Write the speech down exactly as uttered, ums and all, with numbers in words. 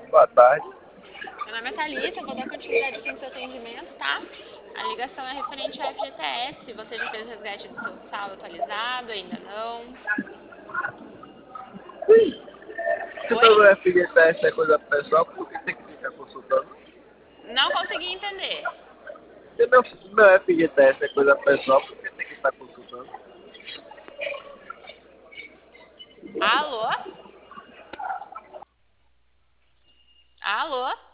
Boa tarde. Meu nome é Thalita, eu vou dar continuidade aqui no seu atendimento, tá? A ligação é referente ao F G T S. Você já fez o resgate do seu saldo atualizado? Ainda não? Se Oi? todo F G T S é coisa pessoal, por que tem que ficar consultando? Não consegui entender. Se meu, meu F G T S é coisa pessoal, por que tem que estar consultando? Alô? Alô?